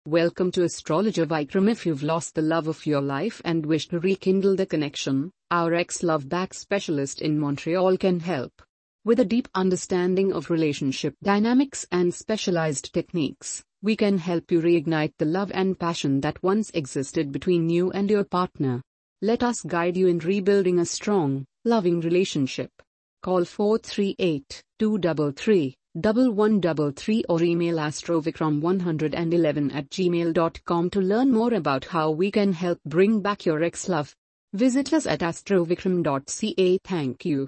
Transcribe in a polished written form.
Welcome to Astrologer Vikram. If you've lost the love of your life and wish to rekindle the connection, our ex-love back specialist in Montreal can help. With a deep understanding of relationship dynamics and specialized techniques, we can help you reignite the love and passion that once existed between you and your partner. Let us guide you in rebuilding a strong, loving relationship. Call 438-233-1133 or email astrovikram111@gmail.com to learn more about how we can help bring back your ex-love. Visit us at astrovikram.ca. Thank you.